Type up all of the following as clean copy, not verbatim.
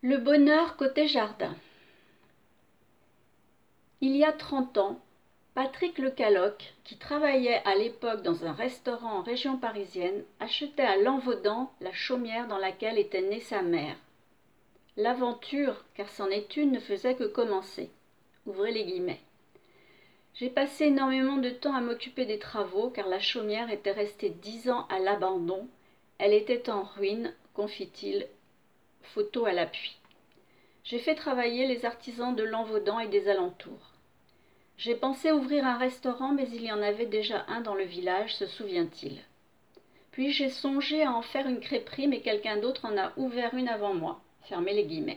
Le bonheur côté jardin. Il y a 30 ans, Patrick Lecaloc, qui travaillait à l'époque dans un restaurant en région parisienne, achetait à Lanvaudan la chaumière dans laquelle était née sa mère. L'aventure, car c'en est une, ne faisait que commencer. Ouvrez les guillemets. J'ai passé énormément de temps à m'occuper des travaux, car la chaumière était restée 10 ans à l'abandon. Elle était en ruine, confie-t-il, photo à l'appui. J'ai fait travailler les artisans de Lanvaudan et des alentours. J'ai pensé ouvrir un restaurant, mais il y en avait déjà un dans le village, se souvient-il. Puis j'ai songé à en faire une crêperie, mais quelqu'un d'autre en a ouvert une avant moi. Fermez les guillemets.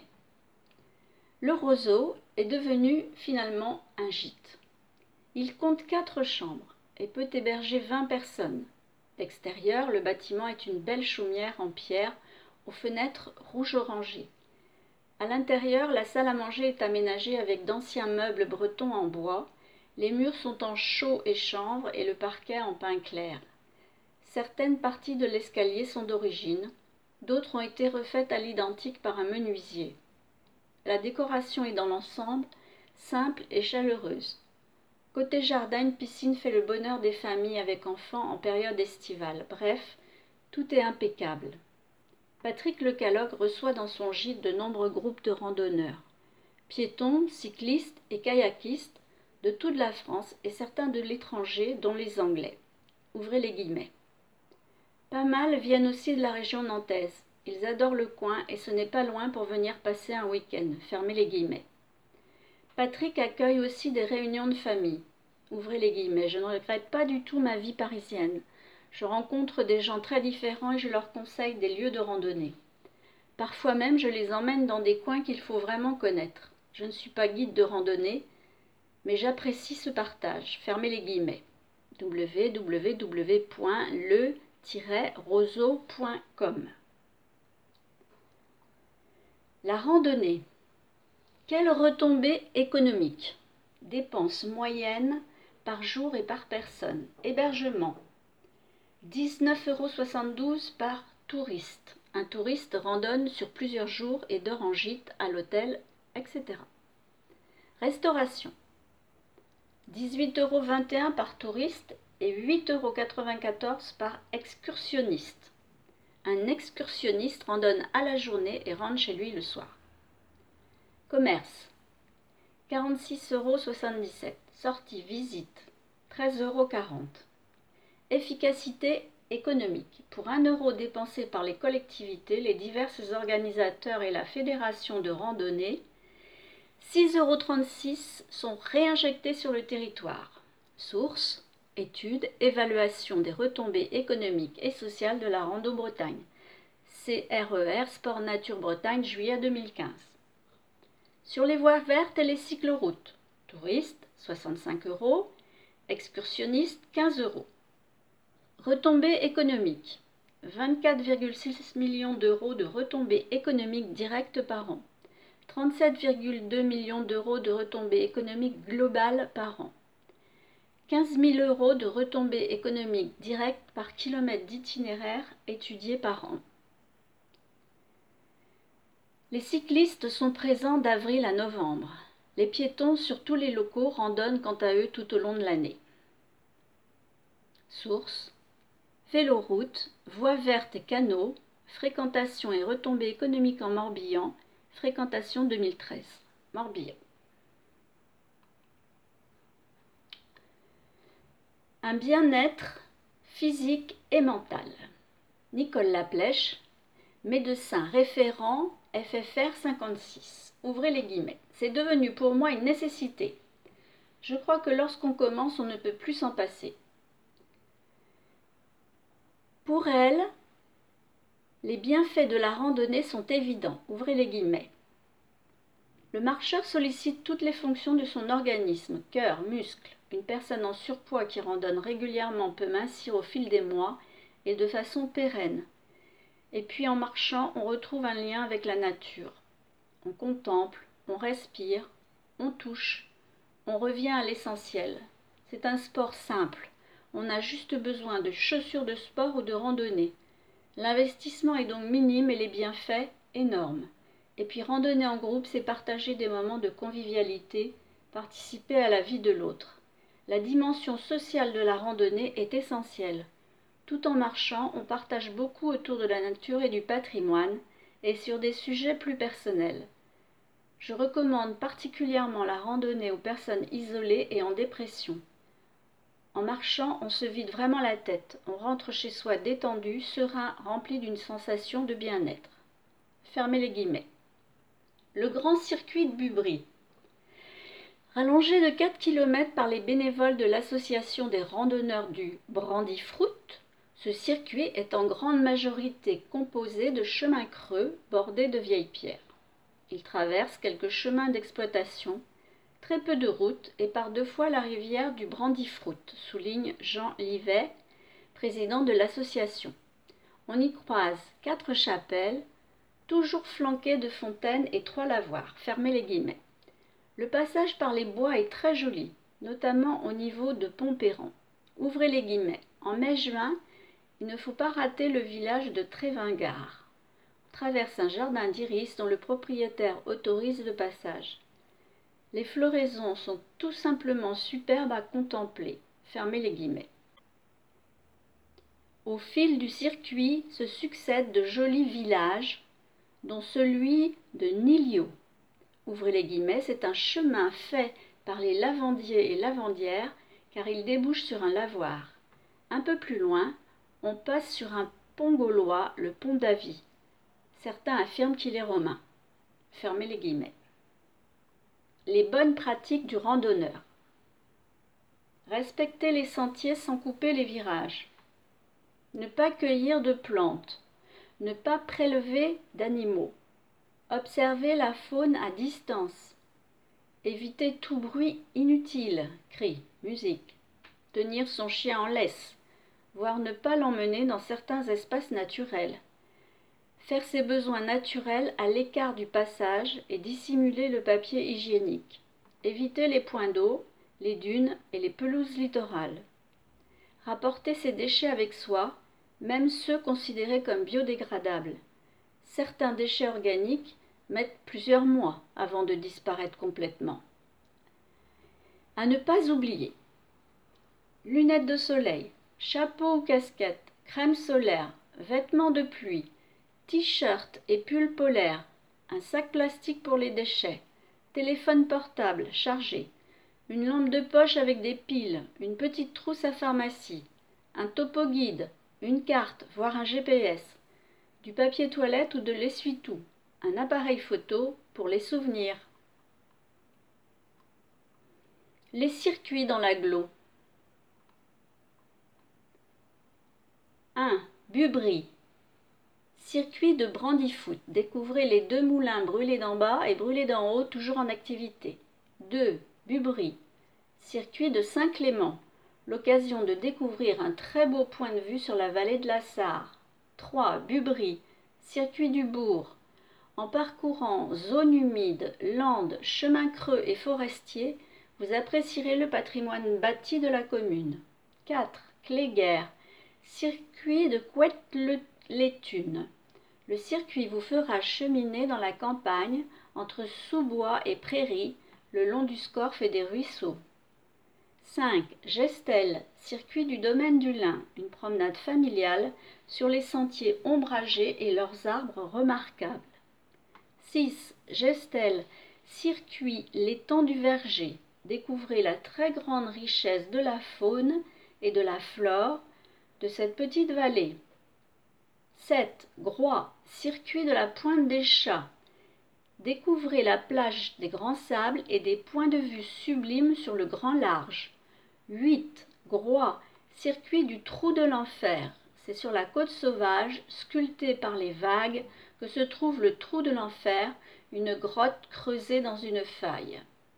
Le roseau est devenu finalement un gîte. Il compte 4 chambres et peut héberger 20 personnes. D'extérieur, le bâtiment est une belle chaumière en pierre aux fenêtres rouge-orangé. À l'intérieur, la salle à manger est aménagée avec d'anciens meubles bretons en bois. Les murs sont en chaux et chanvre et le parquet en pin clair. Certaines parties de l'escalier sont d'origine, d'autres ont été refaites à l'identique par un menuisier. La décoration est dans l'ensemble simple et chaleureuse. Côté jardin, une piscine fait le bonheur des familles avec enfants en période estivale. Bref, tout est impeccable. Patrick Lecaloc reçoit dans son gîte de nombreux groupes de randonneurs, piétons, cyclistes et kayakistes de toute la France et certains de l'étranger, dont les Anglais. Ouvrez les guillemets. Pas mal viennent aussi de la région nantaise. Ils adorent le coin et ce n'est pas loin pour venir passer un week-end. Fermez les guillemets. Patrick accueille aussi des réunions de famille. Ouvrez les guillemets. Je ne regrette pas du tout ma vie parisienne. Je rencontre des gens très différents et je leur conseille des lieux de randonnée. Parfois même, je les emmène dans des coins qu'il faut vraiment connaître. Je ne suis pas guide de randonnée, mais j'apprécie ce partage. Fermez les guillemets. www.le-roseau.com. La randonnée. Quelle retombée économique? Dépenses moyennes par jour et par personne. Hébergement. 19,72 € par touriste. Un touriste randonne sur plusieurs jours et dort en gîte, à l'hôtel, etc. Restauration. 18,21 € par touriste et 8,94 € par excursionniste. Un excursionniste randonne à la journée et rentre chez lui le soir. Commerce. 46,77 €. Sortie visite. 13,40 €. Efficacité économique. Pour 1 € dépensé par les collectivités, les divers organisateurs et la fédération de randonnée, 6,36 € sont réinjectés sur le territoire. Source, étude, évaluation des retombées économiques et sociales de la Rando Bretagne. CRER Sport Nature Bretagne, juillet 2015. Sur les voies vertes et les cycloroutes. Touristes, 65 €. Excursionnistes, 15 €. Retombées économiques. 24,6 millions d'euros de retombées économiques directes par an. 37,2 millions d'euros de retombées économiques globales par an. 15 000 € de retombées économiques directes par kilomètre d'itinéraire étudiés par an. Les cyclistes sont présents d'avril à novembre. Les piétons sur tous les locaux randonnent quant à eux tout au long de l'année. Source. Véloroute, voies vertes et canaux, fréquentation et retombées économiques en Morbihan, fréquentation 2013. Morbihan. Un bien-être physique et mental. Nicole Laplèche, médecin référent FFR 56. Ouvrez les guillemets. C'est devenu pour moi une nécessité. Je crois que lorsqu'on commence, on ne peut plus s'en passer. Pour elle, les bienfaits de la randonnée sont évidents. Ouvrez les guillemets. Le marcheur sollicite toutes les fonctions de son organisme, cœur, muscles. Une personne en surpoids qui randonne régulièrement peut mincir au fil des mois et de façon pérenne. Et puis en marchant, on retrouve un lien avec la nature. On contemple, on respire, on touche, on revient à l'essentiel. C'est un sport simple. On a juste besoin de chaussures de sport ou de randonnée. L'investissement est donc minime et les bienfaits énormes. Et puis randonner en groupe, c'est partager des moments de convivialité, participer à la vie de l'autre. La dimension sociale de la randonnée est essentielle. Tout en marchant, on partage beaucoup autour de la nature et du patrimoine, et sur des sujets plus personnels. Je recommande particulièrement la randonnée aux personnes isolées et en dépression. En marchant, on se vide vraiment la tête, on rentre chez soi détendu, serein, rempli d'une sensation de bien-être. Fermez les guillemets. Le grand circuit de Bubry. Rallongé de 4 km par les bénévoles de l'association des randonneurs du Brandifruit, ce circuit est en grande majorité composé de chemins creux bordés de vieilles pierres. Il traverse quelques chemins d'exploitation, très peu de routes et par 2 fois la rivière du Brandifruit, souligne Jean Livet, président de l'association. On y croise 4 chapelles, toujours flanquées de fontaines et 3 lavoirs. Fermez les guillemets. Le passage par les bois est très joli, notamment au niveau de Pontpérand. Ouvrez les guillemets. En mai-juin, il ne faut pas rater le village de Trévingard. On traverse un jardin d'iris dont le propriétaire autorise le passage. Les floraisons sont tout simplement superbes à contempler. Fermez les guillemets. Au fil du circuit se succèdent de jolis villages, dont celui de Nilio. Ouvrez les guillemets, c'est un chemin fait par les lavandiers et lavandières car il débouche sur un lavoir. Un peu plus loin, on passe sur un pont gaulois, le pont d'Avy. Certains affirment qu'il est romain. Fermez les guillemets. Les bonnes pratiques du randonneur. Respecter les sentiers sans couper les virages. Ne pas cueillir de plantes. Ne pas prélever d'animaux. Observer la faune à distance. Éviter tout bruit inutile, cris, musique. Tenir son chien en laisse, voire ne pas l'emmener dans certains espaces naturels. Faire ses besoins naturels à l'écart du passage et dissimuler le papier hygiénique. Éviter les points d'eau, les dunes et les pelouses littorales. Rapporter ses déchets avec soi, même ceux considérés comme biodégradables. Certains déchets organiques mettent plusieurs mois avant de disparaître complètement. À ne pas oublier. Lunettes de soleil, chapeau ou casquette, crème solaire, vêtements de pluie, t-shirt et pull polaire, un sac plastique pour les déchets, téléphone portable chargé, une lampe de poche avec des piles, une petite trousse à pharmacie, un topo guide, une carte, voire un GPS, du papier toilette ou de l'essuie-tout, un appareil photo pour les souvenirs. Les circuits dans l'agglo. 1. Bubry. Circuit de Brandifruit. Découvrez les 2 moulins brûlés d'en bas et brûlés d'en haut, toujours en activité. 2. Bubry. Circuit de Saint-Clément. L'occasion de découvrir un très beau point de vue sur la vallée de la Sarre. 3. Bubry. Circuit du Bourg. En parcourant zones humides, landes, chemins creux et forestiers, vous apprécierez le patrimoine bâti de la commune. 4. Cléguer. Circuit de Couette-les-Thunes. Le circuit vous fera cheminer dans la campagne, entre sous-bois et prairies, le long du Scorff et des ruisseaux. 5. Gestel, circuit du domaine du Lin, une promenade familiale sur les sentiers ombragés et leurs arbres remarquables. 6. Gestel, circuit l'étang du Verger. Découvrez la très grande richesse de la faune et de la flore de cette petite vallée. 7. Groix, circuit de la Pointe des Chats. Découvrez la plage des Grands Sables et des points de vue sublimes sur le grand large. 8. Groix, circuit du Trou de l'Enfer. C'est sur la côte sauvage, sculptée par les vagues, que se trouve le Trou de l'Enfer, une grotte creusée dans une faille.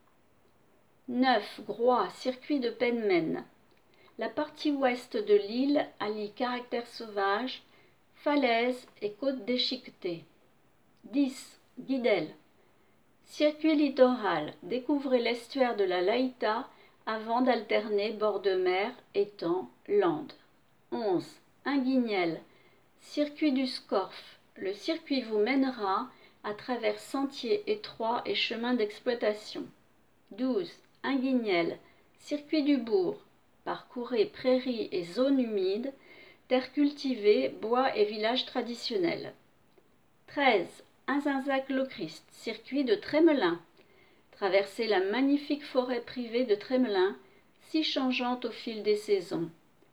9. Groix, circuit de Penmen. La partie ouest de l'île allie caractère sauvage, falaises et côtes déchiquetées. 10. Guidel. Circuit littoral. Découvrez l'estuaire de la Laïta avant d'alterner bord de mer, étang, landes. 11. Inguignel. Circuit du Scorff. Le circuit vous mènera à travers sentiers étroits et chemins d'exploitation. 12. Inguignel, circuit du bourg, parcourez prairies et zones humides, terres cultivées, bois et villages traditionnels. 13. Inzinzac-Lochrist, circuit de Trémelin, traversez la magnifique forêt privée de Trémelin, si changeante au fil des saisons.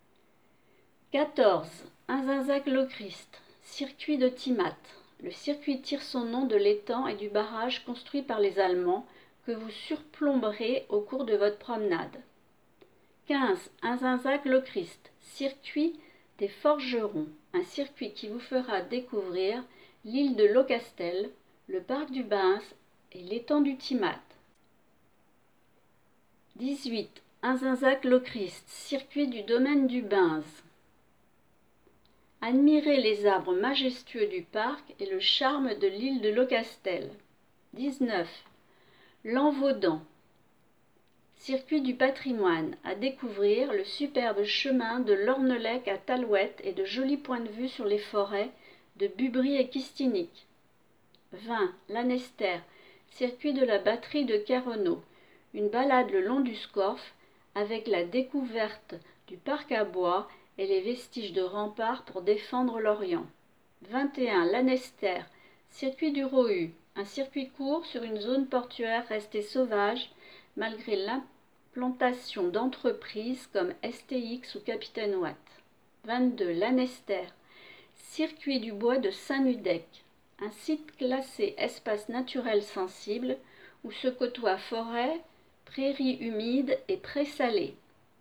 14. Inzinzac-Lochrist, circuit de Timat. Le circuit tire son nom de l'étang et du barrage construit par les Allemands que vous surplomberez au cours de votre promenade. 15. Inzinzac-Lochrist, circuit des Forgerons, un circuit qui vous fera découvrir l'île de Locastel, le parc du Bains et l'étang du Timat. 18. Inzinzac-Lochrist, circuit du domaine du Bains. Admirez les arbres majestueux du parc et le charme de l'île de Locastel. 19. L'Envaudan, circuit du patrimoine, à découvrir le superbe chemin de l'Ornelec à Talouette et de jolis points de vue sur les forêts de Bubry et Kistinic. 20. Lanester, circuit de la batterie de Kerrenaud, une balade le long du Scorff avec la découverte du parc à bois et les vestiges de remparts pour défendre l'Orient. 21. Lanester, circuit du Rohu, un circuit court sur une zone portuaire restée sauvage malgré l'implantation d'entreprises comme STX ou Capitaine Watt. 22. Lanester, circuit du bois de Saint-Nudec, un site classé espace naturel sensible où se côtoient forêts, prairies humides et prés salés.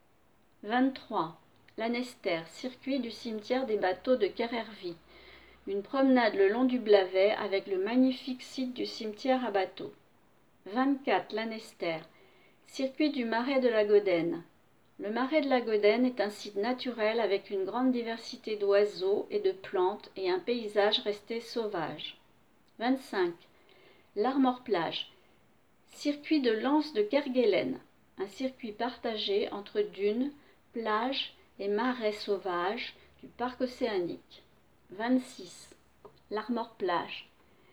23. Lanester, circuit du cimetière des bateaux de Kerervie, une promenade le long du Blavet avec le magnifique site du cimetière à bateaux. 24. Lanester, circuit du marais de la Gaudenne. Le marais de la Gaudenne est un site naturel avec une grande diversité d'oiseaux et de plantes et un paysage resté sauvage. 25. L'Armor-Plage, circuit de l'Anse de Kerguelen, un circuit partagé entre dunes, plages et marais sauvages du parc océanique. 26. L'Armor-Plage,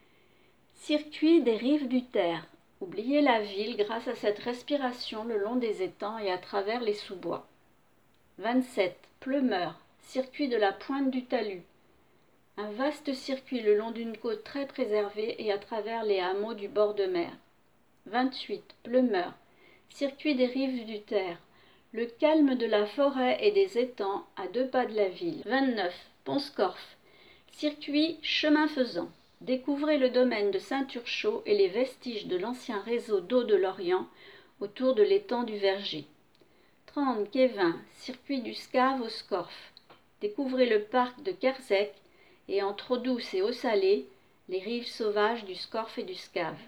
circuit des rives du Ter. Oubliez la ville grâce à cette respiration le long des étangs et à travers les sous-bois. 27. Pleumeur, circuit de la pointe du Talus. Un vaste circuit le long d'une côte très préservée et à travers les hameaux du bord de mer. 28. Pleumeur, circuit des rives du Ter. Le calme de la forêt et des étangs à 2 pas de la ville. 29. Pont-Scorff, circuit chemin faisant. Découvrez le domaine de Saint-Turchot et les vestiges de l'ancien réseau d'eau de l'Orient autour de l'étang du Verger. 30. Quévin, circuit du Scave au Scorff. Découvrez le parc de Kerzec et entre eau douce et eau salée, les rives sauvages du Scorff et du Scave.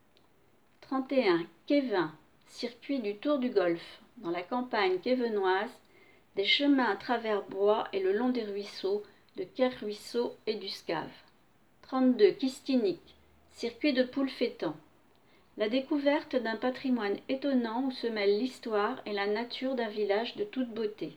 31. Quévin, circuit du Tour du Golfe. Dans la campagne quévenoise, des chemins à travers bois et le long des ruisseaux de Kerruisseau et du Scave. 32. Kistinic, circuit de Poulfétan. La découverte d'un patrimoine étonnant où se mêlent l'histoire et la nature d'un village de toute beauté.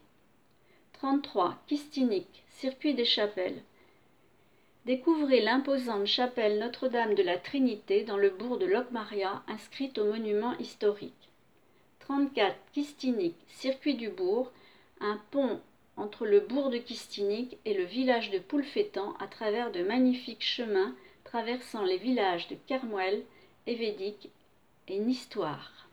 33. Kistinic, circuit des chapelles. Découvrez l'imposante chapelle Notre-Dame de la Trinité dans le bourg de Locmaria, inscrite au monument historique. 34. Kistinic, circuit du bourg, un pont entre le bourg de Kistinic et le village de Poulfétan à travers de magnifiques chemins traversant les villages de Kermouel, Évedic et Nistoire.